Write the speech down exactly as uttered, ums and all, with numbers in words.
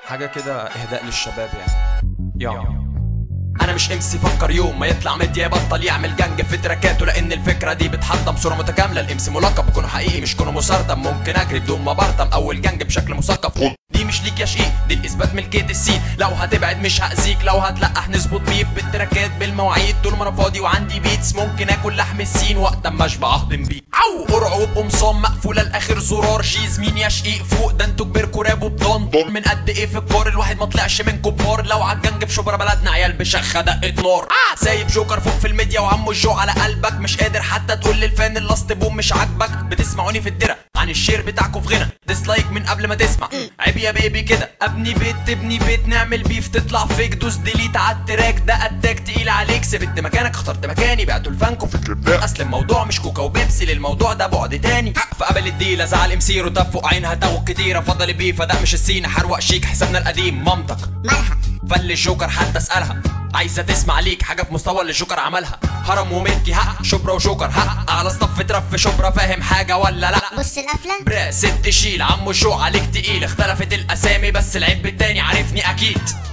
حاجة كده اهداء للشباب يعني. يلا انا مش امسي، فكر يوم ما يطلع ميديا يبطل يعمل جنج في تراكاته، لان الفكره دي بتحطم صوره متكامله. الامسي ملقب بكونه حقيقي مش كونه مسرطم، ممكن اجري بدون ما برطم اول جنج بشكل مثقف. دي مش ليك يا شقيق، دي الاثبات ملكيه السين. لو هتبعد مش هاذيك، لو هتلقح نظبط بيف بالتراكات بالمواعيد. طول ما انا فاضي وعندي بيتس ممكن اكل لحم السين وقت اما اشبع اهضم بيه. او قرعه بقمصان مقفوله لاخر زرار. شيز مين يا شقيق فوق ده انتوا كبركوا رابوا بضن من قد ايه في الكار. الواحد ما طلعش من كبار، لو عالجنج في شبرا بلدنا عيال بشخه دقه نار. آه سايب جوكر فوق في الميديا وعمو الجو على قلبك. مش قادر حتى تقول للفان اللاست بوم مش عاجبك. بتسمعوني في الدرة عن الشير بتاعكم في غنى، ديسلايك من قبل ما تسمع. عيب يا بيبي كده، ابني بيت تبني بيت نعمل بيف تطلع فيك. دوس ديليت على التراك ده اتاك تقيل عليك. سبت مكانك اخترت مكاني، بعتوا لفانكم في الكليب ده. اصل الموضوع مش كوكا وبيبسي، للموضوع ده بعد تاني. فقبل الديله زعل امسير وتب فوق عينها توك كتيره. فضل بيه فده مش السين حروق شيك حسابنا القديم. مامتك مالها فل الجوكر حتى اسالها، عايزه تسمع ليك حاجه في مستوى اللي الجوكر عملها. هرم وملكي حق شبرا وجوكر حق على صف تراب في شبرا. فاهم حاجه ولا لا؟ بص القفله برا ست شيل عمو شو عليك تقيل. اختلفت الاسامي بس العيب التاني عارفني اكيد.